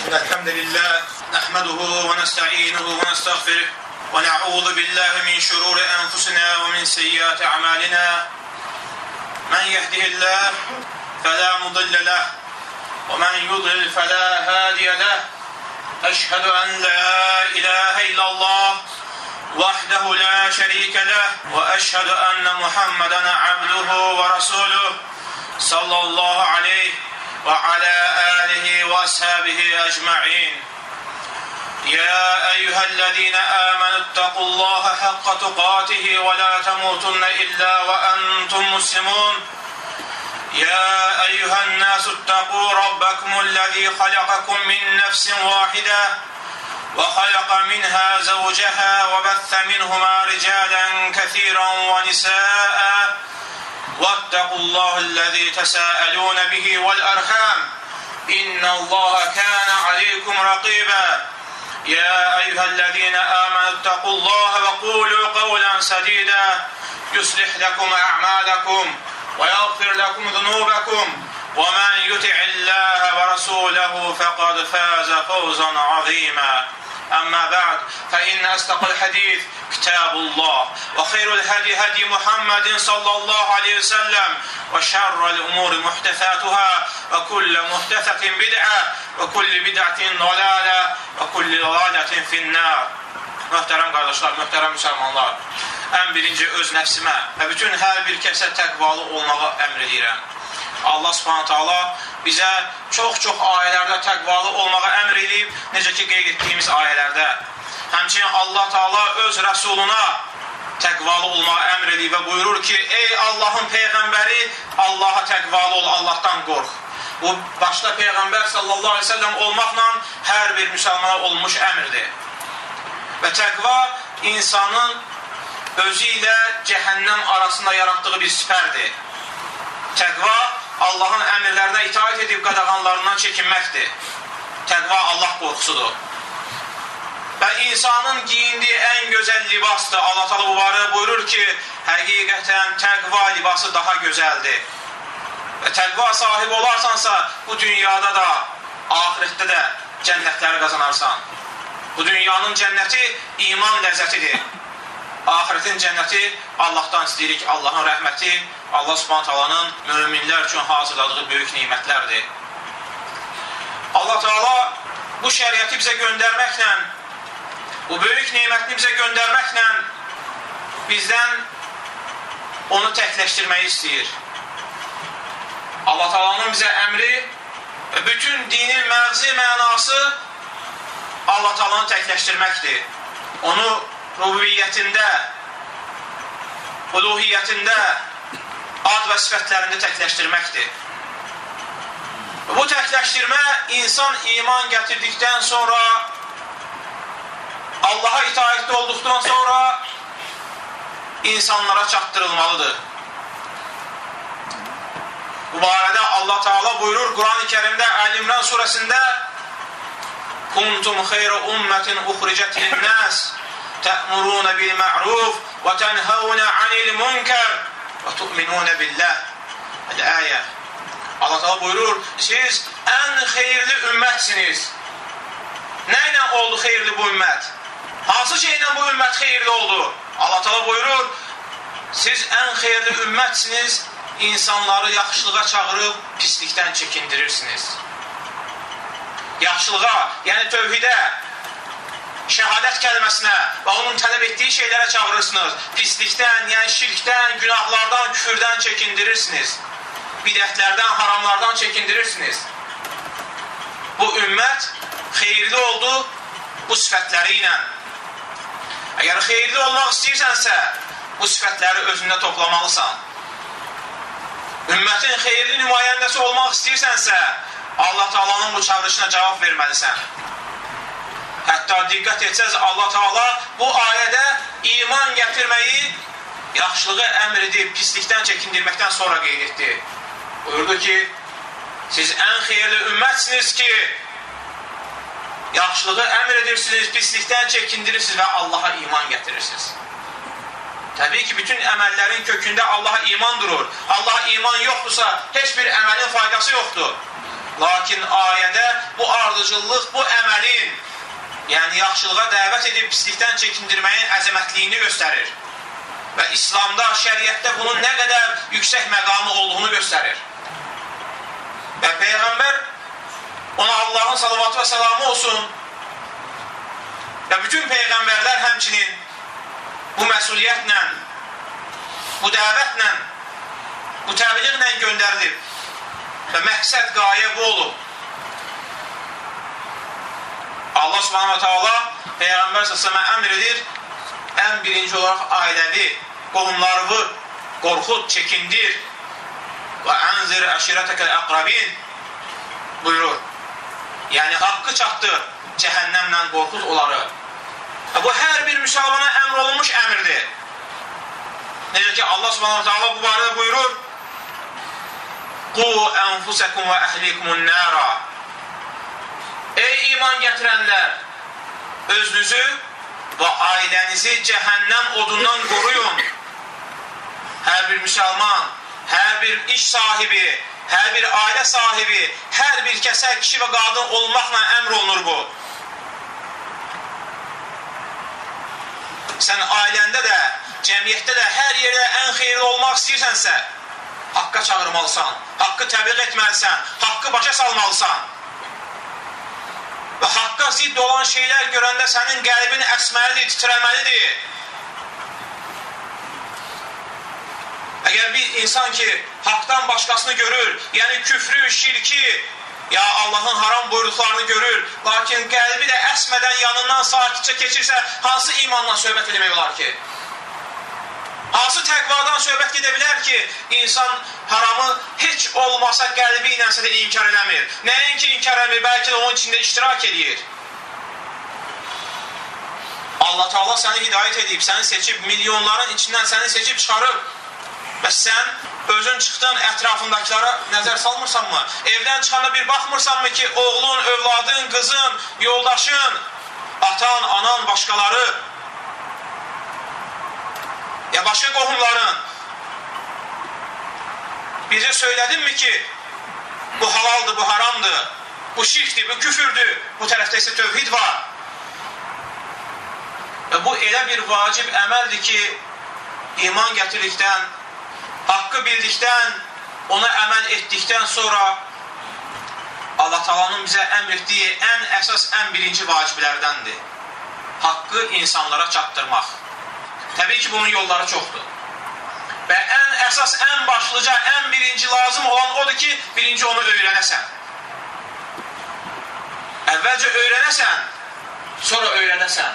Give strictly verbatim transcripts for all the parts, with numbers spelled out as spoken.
الحمد لله نحمده ونستعينه ونستغفره ونعوذ بالله من شرور أنفسنا ومن سيئات أعمالنا من يهده الله فلا مضل له ومن يضلل فلا هادي له أشهد أن لا إله إلا الله وحده لا شريك له وأشهد أن محمدا عبده ورسوله صلى الله عليه وعلى آله وأصحابه أجمعين يا أيها الذين آمنوا اتقوا الله حق تقاته ولا تموتن إلا وأنتم مسلمون يا أيها الناس اتقوا ربكم الذي خلقكم من نفس واحدة وخلق منها زوجها وبث منهما رجالا كثيرا ونساء واتقوا الله الذي تساءلون به والأرحام إن الله كان عليكم رقيبا يا أيها الذين آمنوا اتقوا الله وقولوا قولا سديدا يصلح لكم أعمالكم ويغفر لكم ذنوبكم ومن يطع الله ورسوله فقد فاز فوزا عظيما أما بعد فإن أصدق الحديث كتاب الله وخير الهدي هدي محمد صلى الله عليه وسلم وشر الأمور محدثاتها وكل محدثة بدعة وكل بدعة ضلالة وكل ضلالة في النار. Möhtərəm qardaşlar, möhtərəm müsəlmanlar, ən birinci öz nəfsimə və bütün hər bir kəsə təqvalı olmağı əmr edirəm. Allah subhanahu ta'ala bizə çox-çox ayələrdə təqvalı olmağı əmr edib, necə ki qeyd etdiyimiz ayələrdə. Həmçinin Allah Taala öz rəsuluna təqvalı olmağı əmr edib və buyurur ki, ey Allahın peyğəmbəri, Allaha təqvalı ol, Allahdan qorx. Bu, başda Peyğəmbər sallallahu aleyhi ve sellem olmaqla hər bir müsəlmana olmuş əmrdir. Və təqva insanın özü ilə cəhənnəm arasında yaratdığı bir sipərdir. Təqva Allahın əmrlərinə itaat edib qadağanlarından çəkinməkdir. Təqva Allah qorxusudur. Və insanın giyindiyi ən gözəl libasdır. Allah Teala bu barədə buyurur ki, həqiqətən təqva libası daha gözəldir. Və təqva sahibi olarsansa, bu dünyada da, ahirətdə də cənnətləri qazanarsan. Bu dünyanın cənnəti iman ləzzətidir. Ahirətin cənnəti Allahdan istəyirik, Allahın rəhməti, Allah subhanahu ta'alanın müminlər üçün hazırladığı böyük nimətlərdir. Allah Teala bu şəriəti bizə göndərməklə, bu böyük nimətini bizə göndərməklə bizdən onu təkləşdirməyi istəyir. Allah Teala'nın bizə əmri və bütün dinin məğzi mənası Allah Teala'nı təkləşdirməkdir. Onu rububiyyətində, uluhiyyətində, ad və sifətlərində təkləşdirməkdir. Bu təkləşdirmə insan iman gətirdikdən sonra, Allaha itaətli olduqdan sonra insanlara çatdırılmalıdır. Bu barədə Allah Teala buyurur Quran-ı Kerimdə Əl-İmran surəsində Kuntum xeyrə ümmətin uxricət linnəs tə'muruna bil ma'ruf və tənhəvnə anil münkər və tu'minuna billah. El-ayə. Allah Teala buyurur, siz ən xeyirli ümmətsiniz. Nə ilə oldu xeyirli bu ümmət? Hansı şeylə bu ümmət xeyirli oldu? Allah Teala buyurur, siz ən xeyirli ümmətsiniz, insanları yaxşılığa çağırıb pislikdən çəkindirirsiniz. Yaxşılığa, yəni tövhidə, şəhadət kəlməsinə və onun tələb etdiyi şeylərə çağırırsınız. Pislikdən, yəni şirkdən, günahlardan, küfürdən çəkindirirsiniz. Bidətlərdən, haramlardan çəkindirirsiniz. Bu ümmət xeyirli oldu bu sifətləri ilə. Əgər xeyirli olmaq istəyirsənsə, bu sifətləri özündə toplamalısan. Ümmətin xeyirli nümayəndəsi olmaq istəyirsənsə, Allah Teala'nın bu çağırışına cavab verməlisən. Hətta diqqət etsəz, Allah Teala bu ayədə iman gətirməyi, yaxşılığı əmr edib, pislikdən çəkindirməkdən sonra qeyd etdi. Buyurdu ki, siz ən xeyirli ümmətsiniz ki, yaxşılığı əmr edirsiniz, pislikdən çəkindirirsiniz və Allaha iman gətirirsiniz. Təbii ki, bütün əməllərin kökündə Allaha iman durur. Allaha iman yoxdursa, heç bir əməlin faydası yoxdur. Lakin ayədə bu ardıcıllıq, bu əməlin, yəni yaxşılığa dəvət edib pislikdən çəkindirməyin əzəmətliyini göstərir. Və İslamda, şəriətdə bunun nə qədər yüksək məqamı olduğunu göstərir. Və Peyğəmbər, ona Allahın salavatı və səlamı olsun və bütün Peyğəmbərlər həmçinin bu məsuliyyətlə, bu dəvətlə, bu təbliğlə göndərilib və məqsəd, qayə bu olub. Allah subhanahu wa ta'ala Peyğəmbər s.ə.və əmr edir, ən birinci olaraq ailəvi, qohumlarını qorxud, çəkindir və ənzir əşirətəkəl əqrabin buyurur. Yəni, haqqı çatdır, cəhənnəmlə qorxud onları. Bu, hər bir müsəlmana əmr olunmuş əmirdir. Necə ki, Allah subhanahu wa ta'ala bu barədə buyurur, Qu ənfusəkum və əhlikumun nəra. Ey iman gətirənlər, özünüzü və ailənizi cəhənnəm odundan qoruyun. Hər bir müsəlman, hər bir iş sahibi, hər bir ailə sahibi, hər bir kəsə kişi və qadın olmaqla əmr olunur bu. Sən ailəndə də, cəmiyyətdə də, hər yerdə ən xeyirli olmaq istəyirsənsə, haqqa çağırmalısan, haqqı təbliğ etməlisən, haqqı başa salmalısan. Və haqqa zidd olan şeylər görəndə sənin qəlbin əsməlidir, titrəməlidir. Əgər bir insan ki, haqdan başqasını görür, yəni küfrü, şirki, ya Allahın haram buyurduqlarını görür, lakin qəlbi də əsmədən yanından sakitcə keçirsə, hansı imanla söhbət eləmək olar ki? Hansı təqvadan söhbət gedə bilər ki, insan haramı heç olmasa qəlbi ilənsə də inkar eləmir. Nəinki inkar eləmir, bəlkə də onun içində iştirak edir. Allah Teala səni hidayət edib, səni seçib, milyonların içindən səni seçib çıxarıb. Və sən özün çıxdın, ətrafındakilara nəzər salmırsanmı? Evdən çıxanda bir baxmırsanmı ki, oğlun, övladın, qızın, yoldaşın, atan, anan, başqaları, ya başqa qohumların bizə söylədinmi ki, bu halaldır, bu haramdır, bu şirkdir, bu küfürdür, bu tərəfdə isə tövhid var. Və bu elə bir vacib əməldir ki, iman gətirdikdən, haqqı bildikdən, ona əməl etdikdən sonra Allah Taala'nın bizə əmr etdiyi ən əsas, ən birinci vaciblərdəndir. Haqqı insanlara çatdırmaq. Təbii ki, bunun yolları çoxdur. Və ən əsas, ən başlıca, ən birinci lazım olan odur ki, birinci onu öyrənəsən. Əvvəlcə öyrənəsən, sonra öyrənəsən.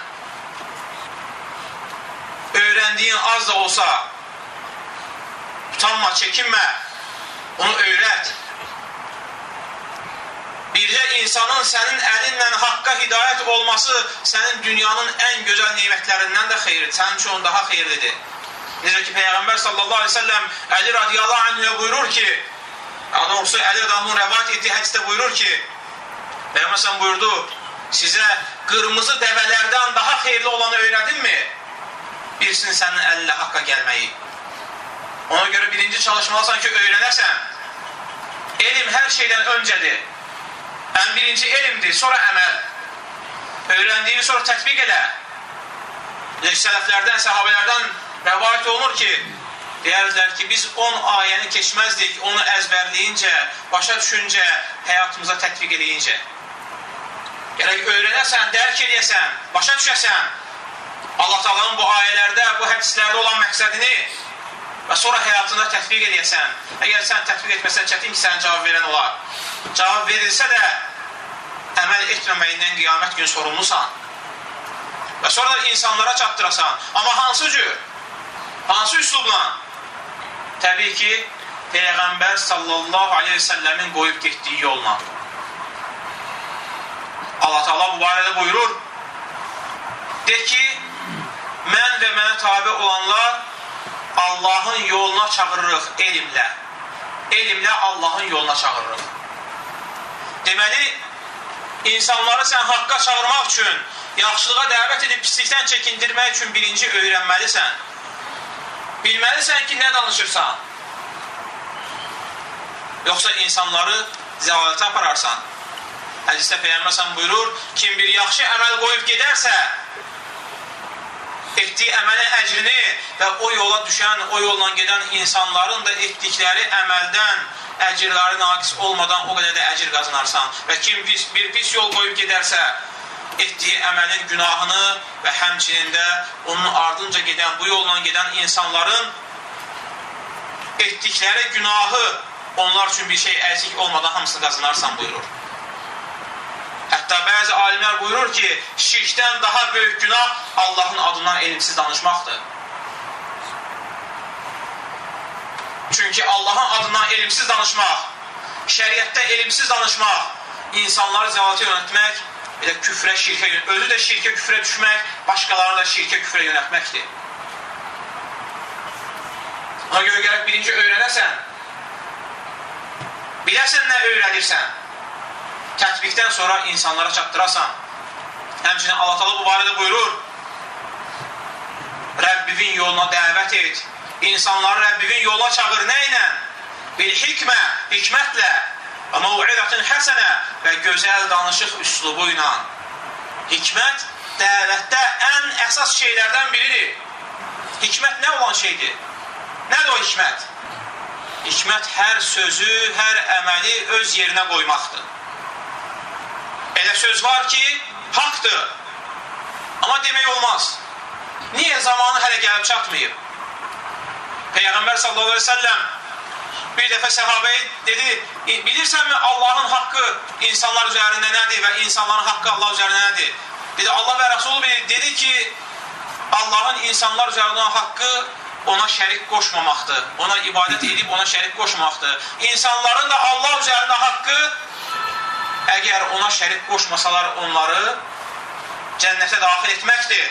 Öyrəndiyin az da olsa, utanma, çəkinmə, onu öyrət. Bircə insanın sənin əlinlə haqqa hidayət olması sənin dünyanın ən gözəl neymətlərindən də xeyirdir, sənin üçün daha xeyirlidir. Necə ki, Peyğəmbər sallallahu aleyhi ve sellem Əli radiyallahu anhə buyurur ki, daha doğrusu Əli radiyallahu rəvat etdiyi hədisdə buyurur ki, Peyğəmbər sallallahu buyurdu, sizə qırmızı dəvələrdən daha xeyirli olanı öyrədinmi? Birisinin sənin əlinlə haqqa gəlməyi. Ona görə birinci çalışmalısan ki, öyrənəsən. Elm hər şeydən öncədir. Ən birinci elmdir, sonra əməl. Öyrəndiyini sonra tətbiq elə. Sələflərdən, səhabələrdən rəvayət olunur ki, deyərlər ki, biz on ayəni keçməzdik, onu əzbərləyincə, başa düşüncə, həyatımıza tətbiq eləyincə. Gərək öyrənəsən, dərk eləyəsən, başa düşəsən Allah Taala'nın bu ayələrdə, bu hədislərdə olan məqsədini və sonra həyatında tətbiq eləyəsən. Əgər sən tətbiq etməsən, çətin ki, sən cavab verən olar. Cavab verilsə də əməl etməməyindən qiyamət gün sorumlusan. Və sonra da insanlara çatdırasan. Amma hansı cür? Hansı üslubla? Təbii ki, Peyğəmbər sallallahu aleyhi ve səlləmin qoyub getdiyi yolla. Allah Teala bu barədə buyurur, de ki, mən və mənə tabi olanlar Allahın yoluna çağırırıq elmlə. Elmlə Allahın yoluna çağırırıq. Deməli, insanları sən haqqa çağırmaq üçün, yaxşılığa dəvət edib pislikdən çəkindirmək üçün birinci öyrənməlisən. Bilməlisən ki, nə danışırsan? Yoxsa insanları zəlalətə apararsan. Hədisdə Peyğəmbər buyurur, kim bir yaxşı əməl qoyub gedərsə, etdiyi əməlin əcrini və o yola düşən, o yolla gedən insanların da etdikləri əməldən əcirləri naqis olmadan o qədər də əcir qazanarsan. Və kim pis, bir pis yol qoyub gedərsə, etdiyi əməlin günahını və həmçinin də onun ardınca gedən, bu yolla gedən insanların etdikləri günahı onlar üçün bir şey əksik olmadan hamısını qazanarsan buyurur. Hətta bəzi alimlər buyurur ki, şirkdən daha böyük günah Allahın adından elmsiz danışmaqdır. Çünki Allahın adından elmsiz danışmaq, şəriətdə elmsiz danışmaq, insanları zəlalətə yönətmək, elə küfrə, şirkə yönətmək, özü də şirkə, küfrə düşmək, başqalarını da şirkə, küfrə yönətməkdir. Ona görə gələk birinci öyrənəsən, biləsən nə öyrənirsən, tətbiqdən sonra insanlara çatdırasan. Həmçinin Allah Teala bu barədə buyurur, Rəbbivin yoluna dəvət et, insanları Rəbbivin yoluna çağır nə ilə? Bil hikmə, hikmətlə və məv'idətin həsənə və gözəl danışıq üslubu ilə. Hikmət dəvətdə ən əsas şeylərdən biridir. Hikmət nə olan şeydir? Nədir o hikmət? Hikmət hər sözü, hər əməli öz yerinə qoymaqdır. Elə söz var ki, haqdır, amma demək olmaz. Niyə zamanı hələ gəlib çatmayıb? Peyğəmbər sallallahu aleyhi ve sellem bir dəfə səhabəyə dedi, bilirsənmi Allahın haqqı insanlar üzərində nədir və insanların haqqı Allah üzərində nədir? Dedi, Allah və Rasulü dedi ki, Allahın insanlar üzərində haqqı ona şərik qoşmamaqdır. Ona ibadət edib ona şərik qoşmamaqdır. İnsanların da Allah üzərində haqqı, əgər ona şərik qoşmasalar onları cənnətə daxil etməkdir.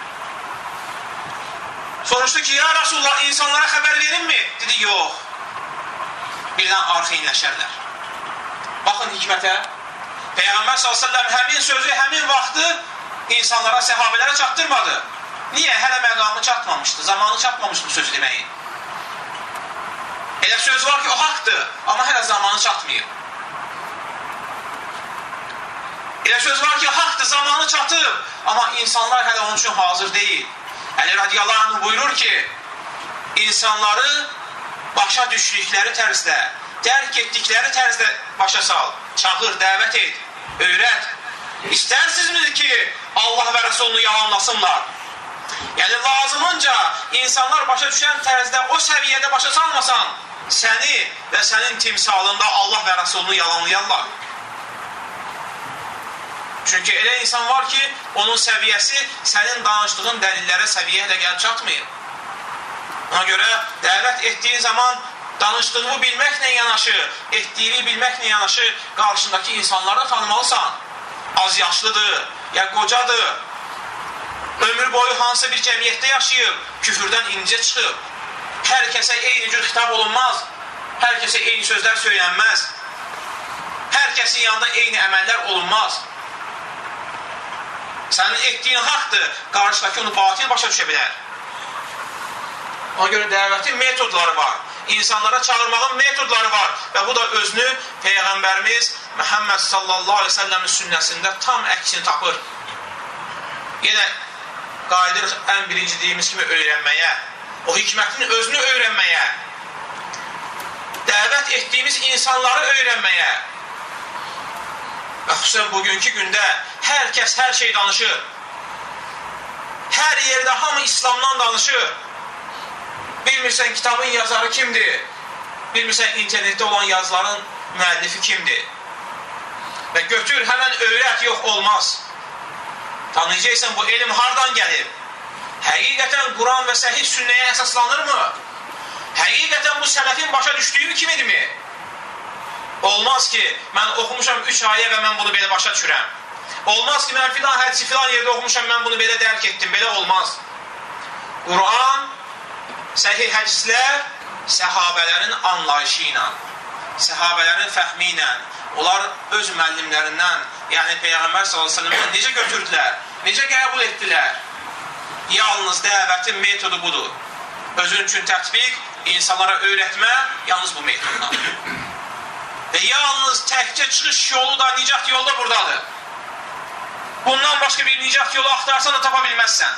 Soruşdu ki, ya Rasulullah, insanlara xəbər verin mi? Dedi, yox. Birdən arxa inləşərlər. Baxın hikmətə. Peyğəmbər sallallahu aleyhi ve sellem həmin sözü, həmin vaxtı insanlara, səhabələrə çatdırmadı. Niyə? Hələ məqamı çatmamışdı, zamanı çatmamışdı bu sözü deməyin. Elə söz var ki, o haqdır, amma hələ zamanı çatmayıb. Elə söz var ki, haqdır, zamanı çatıb, amma insanlar hələ onun üçün hazır deyil. Əli radiyallahu anh buyurur ki, insanları başa düşdükləri tərzdə, dərk etdikləri tərzdə başa sal, çağır, dəvət et, öyrət. İstərsinizmi ki, Allah və Rəsulunu yalanlasınlar? Yəni, lazımınca insanlar başa düşən tərzdə o səviyyədə başa salmasan, səni və sənin timsalında Allah və Rəsulunu yalanlayarlar. Çünki elə insan var ki, onun səviyyəsi sənin danışdığın dəlillərə səviyyə ilə gəlib çatmayıb. Ona görə dəvət etdiyin zaman danışdığını bilməklə yanaşı, etdiyini bilməklə yanaşı qarşındakı insanları da tanımalısan. Az yaşlıdır, ya qocadır, ömür boyu hansısa bir cəmiyyətdə yaşayıb, küfürdən incə çıxıb. Hər kəsə eyni cür xitab olunmaz, hər kəsə eyni sözlər söylənməz, hər kəsin yanında eyni əməllər olunmaz. Sənin etdiyin haqdır, qarşıdakı onu batil başa düşə bilər. Ona görə dəvətin metodları var, insanlara çağırmağın metodları var və bu da özünü Peyğəmbərimiz Məhəmməd sallallahu aleyhi ve sellemin sünnəsində tam əksini tapır. Yenə qayıdırıq ən birinci deyimiz kimi öyrənməyə, o hikmətin özünü öyrənməyə, dəvət etdiyimiz insanları öyrənməyə və xüsusən bugünkü gündə hər kəs hər şey danışır. Hər yerdə hamı İslamdan danışır. Bilmirsən kitabın yazarı kimdir? Bilmirsən internetdə olan yazıların müəllifi kimdir? Və götür, həmən öyrət, yox olmaz. Tanıyacaqsan bu elm hardan gəlir? Həqiqətən Quran və səhih sünnəyə əsaslanırmı? Həqiqətən bu sələfin başa düşdüyü kimidirmi? Olmaz ki, mən oxumuşam üç ayə və mən bunu belə başa düşürəm. Olmaz ki, mən filan hədisi filan yerdə oxumuşam, mən bunu belə dərk etdim, belə olmaz. Quran, səhih hədislər səhabələrin anlayışı ilə, səhabələrin fəhmi ilə, onlar öz müəllimlərindən, yəni Peyğəmbər sallallahu aleyhi ve sellem'dən necə götürdülər, necə qəbul etdilər? Yalnız dəvətin metodu budur. Özün üçün tətbiq, insanlara öyrətmə, yalnız bu metoddan. Və yalnız təkcə çıxış yolu da, nicat yolu da buradadır. Bundan başqa bir nicat yolu axtarsan da tapa bilməzsən.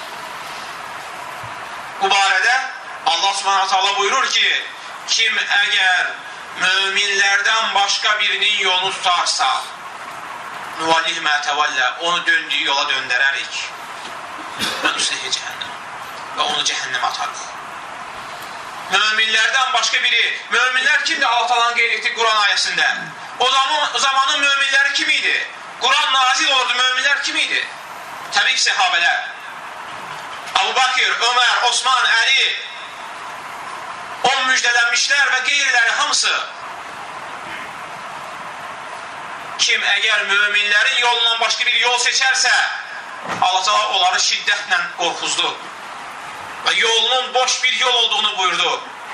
Bu barədə Allah Subhanahu Taala buyurur ki, kim əgər möminlərdən başqa birinin yolunu tutarsa, nuvallih mə təvəllə, onu döndüyü yola döndərərik. Və nuslihi cəhənnəm. Və onu cəhənnəmə atarıq. Möminlərdən başqa biri, möminlər kimdir? Altalan qeyd etdik Quran ayəsində. O zaman, o zamanın möminləri kim idi? Quran nazil olurdu, möminlər kim idi? Təbii ki, səhabələr. Abu Bakır, Ömər, Osman, Əli, on müjdələnmişlər və qeyriləri hamısı. Kim əgər möminlərin yolundan başqa bir yol seçərsə, Allah Teala onları şiddətlə qorxuzdu və yolunun boş bir yol olduğunu buyurdu.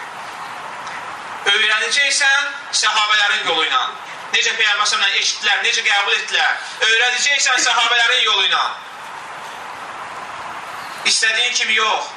Öyrənəcəksən səhabələrin yolu ilə. Necə Peyğəmbərlə eşitdilər, necə qəbul etdilər. Öyrənəcəksən səhabələrin yolu ilə. İstədiyin kimi yox.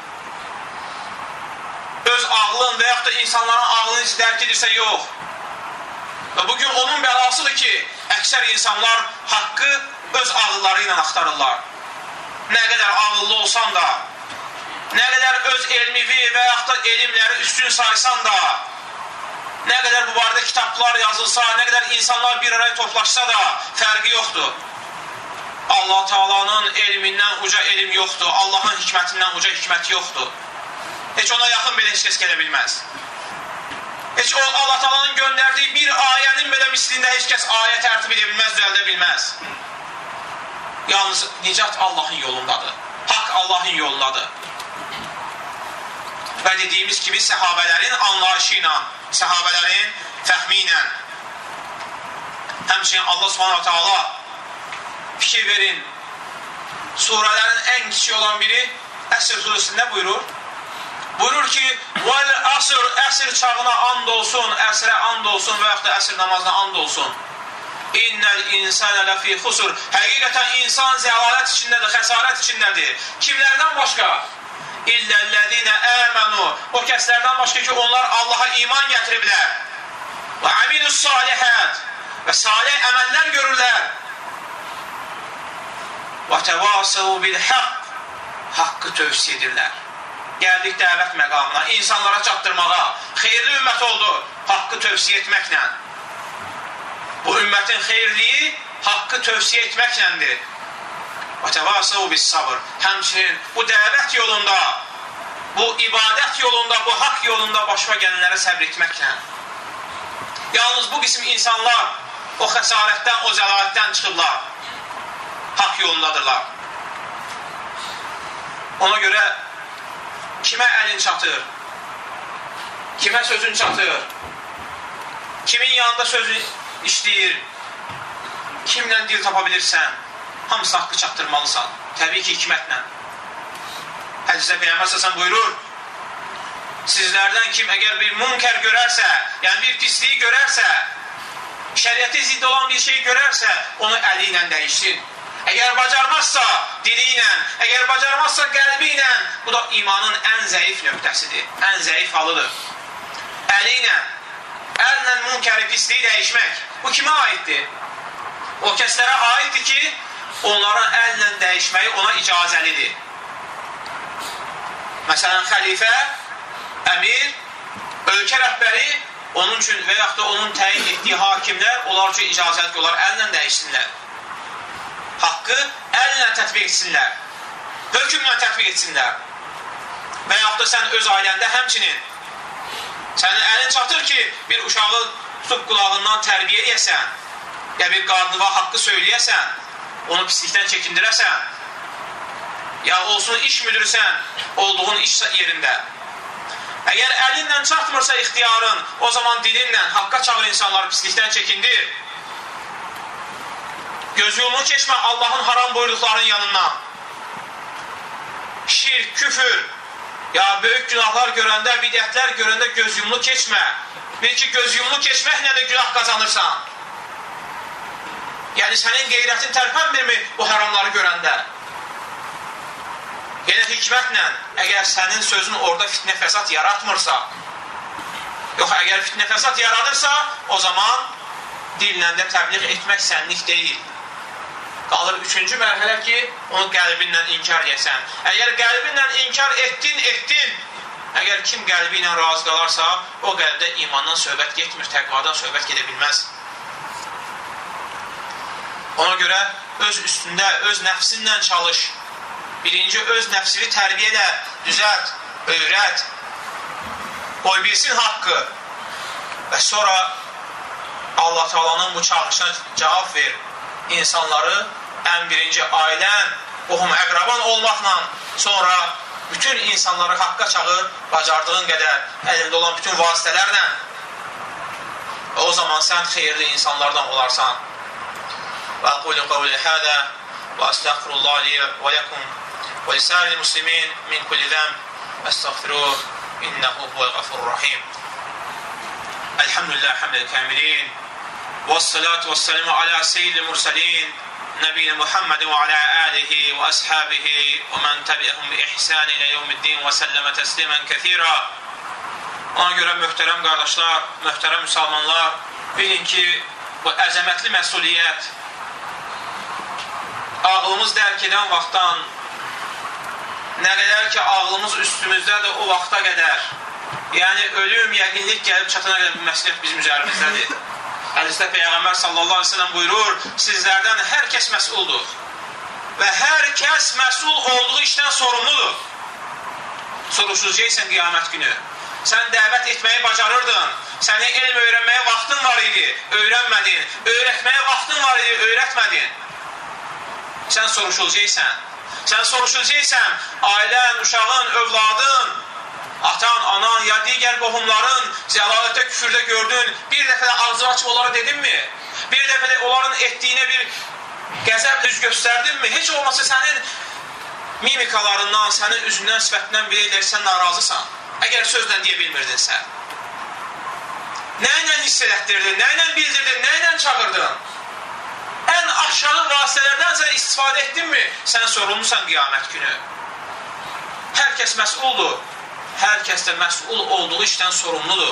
Öz ağlın və yaxud da insanların ağlını dərk edirsə yox. Və bugün onun bəlasıdır ki, əksər insanlar haqqı öz ağılları ilə axtarırlar. Nə qədər ağıllı olsan da, nə qədər öz elmivi və yaxud da elmləri üstün saysan da, nə qədər bu barədə kitablar yazılsa, nə qədər insanlar bir araya toplaşsa da fərqi yoxdur. Allah Taala'nın elmindən uca elm yoxdur. Allahın hikmətindən uca hikmət yoxdur. Heç ona yaxın belə heç kəs gələ bilməz. Heç o Allah Taala'nın göndərdiyi bir ayənin belə mislində heç kəs ayə tərtib edə bilməz, düzəldə bilməz. Yalnız nicat Allahın yolundadır. Haqq Allahın yolundadır. Və dediyimiz kimi səhabələrin anlayışı ilə, səhabələrin fəhmi ilə. Həmçinin Allah Subhanahu Taala fikir verin, surələrin ən kiçik olan biri Əsr surəsində buyurur. Buyurur ki, vəl əsr, əsr çağına and olsun, əsrə and olsun və yaxud da əsr namazına and olsun. İnnəl insənə ləfi xusur. Həqiqətən insan zəlalət içindədir, xəsarət içindədir. Kimlərdən başqa? İlləlləzinə əmənu. O kəslərdən başqa ki, onlar Allaha iman gətiriblər. Və əminus salihət. Və salih əməllər görürlər. Və təvasəvu bil haqq. Haqqı tövsiyə edirlər. Gəldik dəvət məqamına, insanlara çatdırmağa. Xeyirli ümmət oldu, haqqı tövsiyə etməklə. Bu ümmətin xeyirliyi haqqı tövsiyə etməklədir. Və təvasəvu bis sabır. Həmçinin bu dəvət yolunda, bu ibadət yolunda, bu haqq yolunda başa gələnlərə səbr etməklə. Yalnız bu qism insanlar o xəsarətdən, o zəlalətdən çıxıblar. Haqq yolundadırlar. Ona görə kimə əlin çatır, kimə sözün çatır, kimin yanında sözü işləyir, kimlə dil tapa bilirsən, hamısı haqqı çatdırmalısan. Təbii ki, hikmətlə. Hədisdə Peyğəmbər səsən buyurur, sizlərdən kim əgər bir münkər görərsə, yəni bir pisliyi görərsə, şəriəti zidd olan bir şey görərsə, onu əli ilə dəyişsin. Əgər bacarmazsa dili ilə, əgər bacarmazsa qəlbi ilə, bu da imanın ən zəif nöqtəsidir, ən zəif halıdır. Əli ilə, əllə münkəri pisliyi dəyişmək, bu kimə aiddir? O kəslərə aiddir ki, onların əllə dəyişməyi ona icazəlidir. Məsələn, xəlifə, əmir, ölkə rəhbəri, onun üçün və yaxud da onun təyin etdiyi hakimlər, onlar üçün icazəlidir ki, onlar əllə dəyişsinlər. Haqqı əllə tətbiq etsinlər, hökmlə tətbiq etsinlər. Və yaxud da sən öz ailəndə həmçinin, sənin əlin çatır ki, bir uşağı tutub qulağından tərbiyə edəsən, ya bir qadınıva haqqı söyləyəsən, onu pislikdən çəkindirəsən, ya olsun iş müdürsən, olduğun iş yerində. Əgər əlinlə çatmırsa ixtiyarın, o zaman dilinlə haqqa çağır insanları pislikdən çəkindir. Göz yolunu keçmə Allahın haram buyurduqlarının yanından. Şirk, küfür, ya böyük günahlar görəndə, bidətlər görəndə göz yumunu keçmə. Bil ki, göz yumunu keçməklə də günah qazanırsan. Yəni, sənin qeyrətin tərpənmirmi bu haramları görəndə? Yenə hikmətlə, əgər sənin sözün orada fitnə fəsad yaratmırsa, yox, əgər fitnə fəsad yaradırsa, o zaman dillə də təbliğ etmək sənlik deyil. Qalır üçüncü mərhələ ki, onu qəlbinlə inkar edəsən. Əgər qəlbinlə inkar etdin, etdin. Əgər kim qəlbi ilə razı qalarsa, o qəlbdə imandan söhbət getmir, təqvadan söhbət gedə bilməz. Ona görə öz üstündə, öz nəfsinlə çalış. Birinci, öz nəfsini tərbiyə elə, düzət, öyrət, qoy bilsin haqqı və sonra Allah Taala'nın bu çağırışına cavab ver. İnsanları ən birinci ailən, qohum, əqraban olmaqla, sonra bütün insanları haqqa çağır, bacardığın qədər, əlində olan bütün vasitələrlə. Və o zaman sən xeyirli insanlardan olarsan. Və aqulu qavli hədə və əstəğfirullah li və ləkum və lisəli muslimin min kulli zəmb əstəğfiruh innəhu huvəl qafurur rahim. Elhamdülillah hamdəl kəmilin və salatu və selamu alə seyyidil mursalin Nebiyina Muhammed və alə alihi və ashabihi və mən təbiəhum bi ihsan ilə yevmiddin və səlləmə təslimən kəthira. Ona görə möhtərəm qardaşlar, möhtərəm müsəlmanlar, bilin ki, bu əzəmətli məsuliyyət ağlımız dərk edən vaxtdan nə qədər ki, ağlımız üstümüzdədir o vaxta qədər, yəni ölüm, yəqinlik gəlib çatana qədər bu məsuliyyət bizim üzərimizdədir. Hədisdə Peyğəmbər sallallahu aleyhi ve sellem buyurur, sizlərdən hər kəs məsuldur və hər kəs məsul olduğu işdən sorumludur. Soruşulacaqsən qiyamət günü. Sən dəvət etməyi bacarırdın, səni elm öyrənməyə vaxtın var idi, öyrənmədin, öyrətməyə vaxtın var idi, öyrətmədin. Sən soruşulacaqsən. Sən soruşulacaqsən, ailən, uşağın, övladın, atan, anan, ya digər qohumların zəlalətdə, küfürdə gördün, bir dəfə də ağzı açıb onlara dedinmi? Bir dəfə də onların etdiyinə bir qəzəb üz göstərdinmi? Heç olmasa sənin mimikalarından, sənin üzündən, sifətindən bilirlər, sən narazısan. Əgər sözlə deyə bilmirdinsə. Nə ilə hiss elətdirdin, nə ilə bildirdin, nə ilə çağırdın? Ən aşağı vasitələrdən sən istifadə etdinmi? Sən sorumlusan qiyamət günü. Hər kəs məsuldur. Hər kəs də məsul olduğu işdən sorumludur.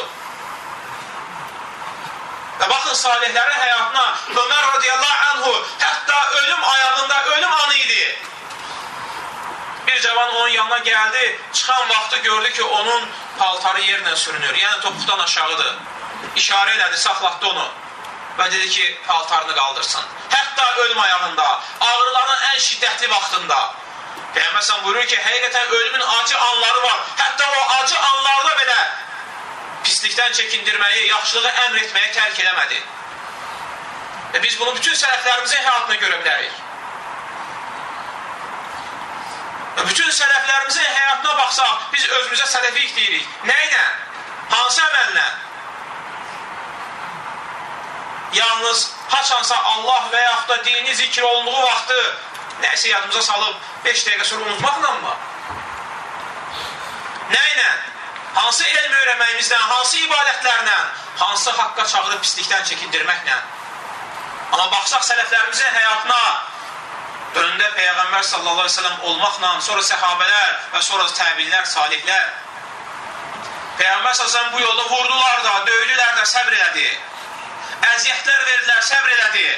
Və baxın, salihlərin həyatına Ömər radiyallahu anhu hətta ölüm ayağında, ölüm anı idi. Bir cavan onun yanına gəldi, çıxan vaxtı gördü ki, onun paltarı yerlə sürünür, yəni topuqdan aşağıdır. İşarə elədi, saxlatdı onu və dedi ki, paltarını qaldırsın. Hətta ölüm ayağında, ağrıların ən şiddətli vaxtında. Peyğəmbər buyurur ki, həqiqətən ölümün acı anları var. Hətta o acı anlarda belə pislikdən çəkindirməyi, yaxşılığı əmr etməyi tərk eləmədi. Və biz bunu bütün sələflərimizin həyatına görə bilərik. Və bütün sələflərimizin həyatına baxsaq, biz özümüzə sələfik deyirik. Nə ilə? Hansı əməllə? Yalnız haçansa Allah və yaxud da dini zikr olunduğu vaxtı nəsə yadımıza salıb beş dəqiqə sonra unutmaqla mı? Nə ilə? Hansı elm öyrənməyimizlə, hansı ibadətlərlə, hansı haqqa çağırıb pislikdən çəkindirməklə? Amma baxsaq sələflərimizin həyatına, önündə Peyğəmbər sallallahu aleyhi ve sellem olmaqla, sonra səhabələr və sonra təbinlər, salihlər. Peyğəmbər sallallahu aleyhi ve sellem bu yolda vurdular da, döydülər də, səbr elədi. Əziyyətlər verdilər, səbr elədi.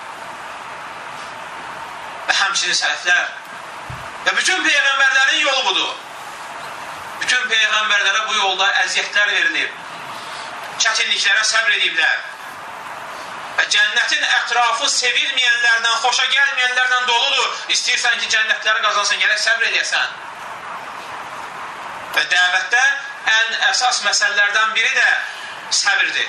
Və həmçinin sələflər. Və bütün Peyğəmbərlərin yolu budur. Bütün Peyğəmbərlərə bu yolda əziyyətlər verilib. Çətinliklərə səbr ediblər. Və cənnətin ətrafı sevilməyənlərdən, xoşa gəlməyənlərdən doludur. İstəyirsən ki, cənnətləri qazansın, gərək səbr edəsən. Və dəvətdə ən əsas məsələlərdən biri də səbirdir.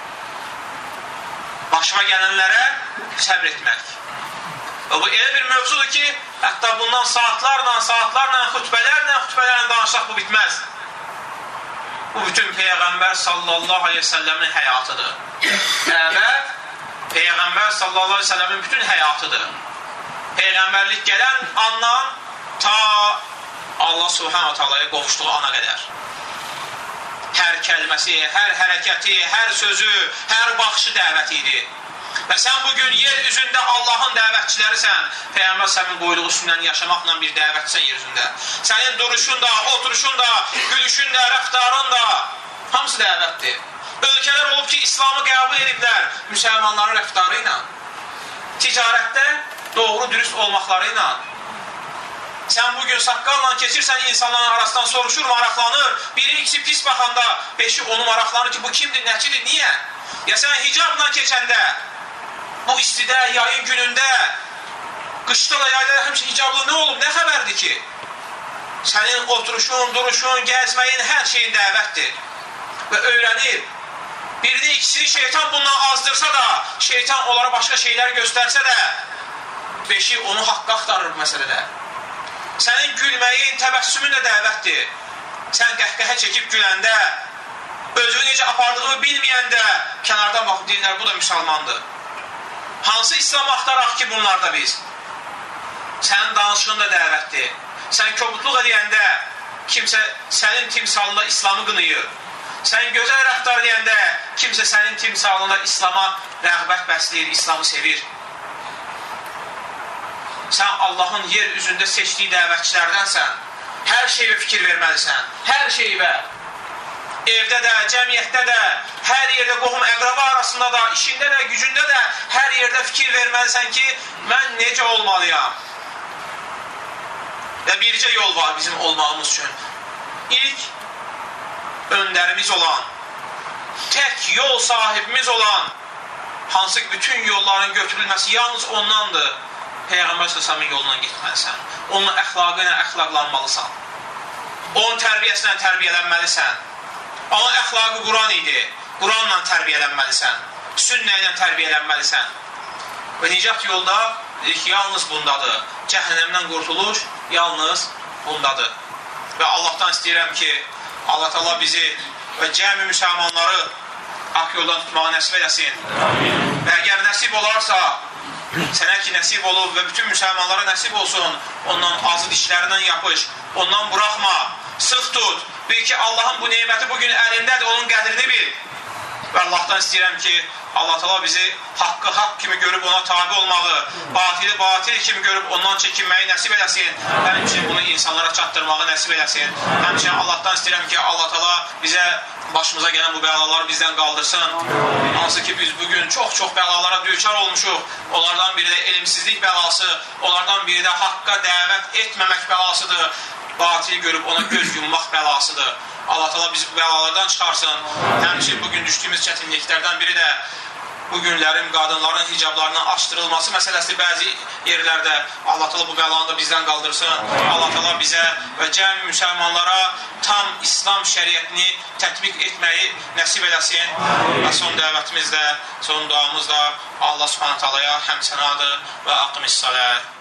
Başıma gələnlərə səbr etmək. Və bu elə bir mövzudur ki, hətta bundan saatlarla, saatlarla, xütbələrlə, xütbələrlə danışaq bu bitməz. Bu bütün Peyğəmbər sallallahu aleyhi ve sellemin həyatıdır. Dəvət Peyğəmbər sallallahu aleyhi ve sellemin bütün həyatıdır. Peyğəmbərlik gələn andan ta Allah subhanahu ta'ala'ya qovuşduğu ana qədər. Hər kəlməsi, hər hərəkəti, hər sözü, hər baxışı dəvət idi. Və sən bugün yer üzündə Allahın dəvətçilərisən. Peyğəmbər səmin qoyduğu sünnəni yaşamaqla bir dəvətçisən yer üzündə. Sənin duruşun da, oturuşun da, gülüşün da, rəftarın da hamısı dəvətdir. Ölkələr olub ki, İslamı qəbul ediblər müsəlmanların rəftarı ilə, ticarətdə doğru dürüst olmaqları ilə. Sən bugün saqqalla keçirsən, insanların arasından soruşur, maraqlanır. Biri ikisi pis baxanda, beşi onu maraqlanır ki, bu kimdir, nəçidir, niyə? Ya sən hicabla keçəndə, bu istidə, yayın günündə, qışda da yayda həmişə hicablı nə olub, nə xəbərdir ki? Sənin oturuşun, duruşun, gəzməyin, hər şeyin dəvətdir. Və öyrənib, birini ikisini şeytan bundan azdırsa da, şeytan onlara başqa şeylər göstərsə də, beşi onu haqqa axtarır bu məsələdə. Sənin gülməyin, təbəssümün də dəvətdir. Sən qəhqəhə çəkib güləndə, özünü necə apardığını bilməyəndə, kənardan baxıb deyirlər, bu da müsəlmandır. Hansı İslam axtaraq ki, bunlarda biz? Sənin danışığın da dəvətdir. Sən kobudluq edəndə, kimsə sənin timsalında İslamı qınıyır. Sən gözəl rəftar edəndə, kimsə sənin timsalında İslama rəğbət bəsləyir, İslamı sevir. Sən Allahın yer üzündə seçdiyi dəvətçilərdənsən. Hər şeyə fikir verməlisən. Hər şeyə. Evdə də, cəmiyyətdə də, hər yerdə qohum əqraba arasında da, işində də, gücündə də hər yerdə fikir verməlisən ki, mən necə olmalıyam? Və bircə yol var bizim olmağımız üçün. İlk öndərimiz olan, tək yol sahibimiz olan, hansı ki bütün yolların götürülməsi yalnız ondandır. Peyğəmbər s.ə.v-in yolundan getməlisən. Onun əxlaqı ilə əxlaqlanmalısan. Onun tərbiyəsinə tərbiyələnməlisən. Onun əxlaqı Quran idi. Quranla tərbiyələnməlisən. Sünnə ilə tərbiyələnməlisən. Və nicat yolda dedik, yalnız bundadır. Cəhənnəmdən qurtuluş yalnız bundadır. Və Allahdan istəyirəm ki, Allah Teala bizi və cəmi müsəlmanları haqq yoldan tutmağı nəsib eləsin. Və əgər nəsib olarsa, sənə ki nəsib olub və bütün müsəlmanlara nəsib olsun, ondan azı dişlərindən yapış, ondan buraxma, sıx tut. Bil ki, Allahın bu neyməti bugün əlindədir, onun qədrini bil. Və Allahdan istəyirəm ki, Allah Teala bizi haqqı haqq kimi görüb ona tabi olmağı, batili batil kimi görüb ondan çəkinməyi nəsib eləsin. Həmçinin bunu insanlara çatdırmağı nəsib eləsin. Həmçinin Allahdan istəyirəm ki, Allah Teala bizə başımıza gələn bu bəlaları bizdən qaldırsın. Hansı ki, biz bugün çox-çox bəlalara düçar olmuşuq. Onlardan biri də elmsizlik bəlası, onlardan biri də haqqa dəvət etməmək bəlasıdır. Batil görüb ona göz yummaq bəlasıdır. Allah Teala bizi bu bəlalardan çıxarsın. Həmçinin bugün düşdüyümüz çətinliklərdən biri də bu günlərin qadınların hicablarının açdırılması məsələsi bəzi yerlərdə. Allah Teala bu bəlanı da bizdən qaldırsın. Allah Teala bizə və cəmi müsəlmanlara tam İslam şəriətini tətbiq etməyi nəsib eləsin. Və son dəvətimizdə, son duamızda Allah Subhanahu taalaya həmsənadır və aqimis salat.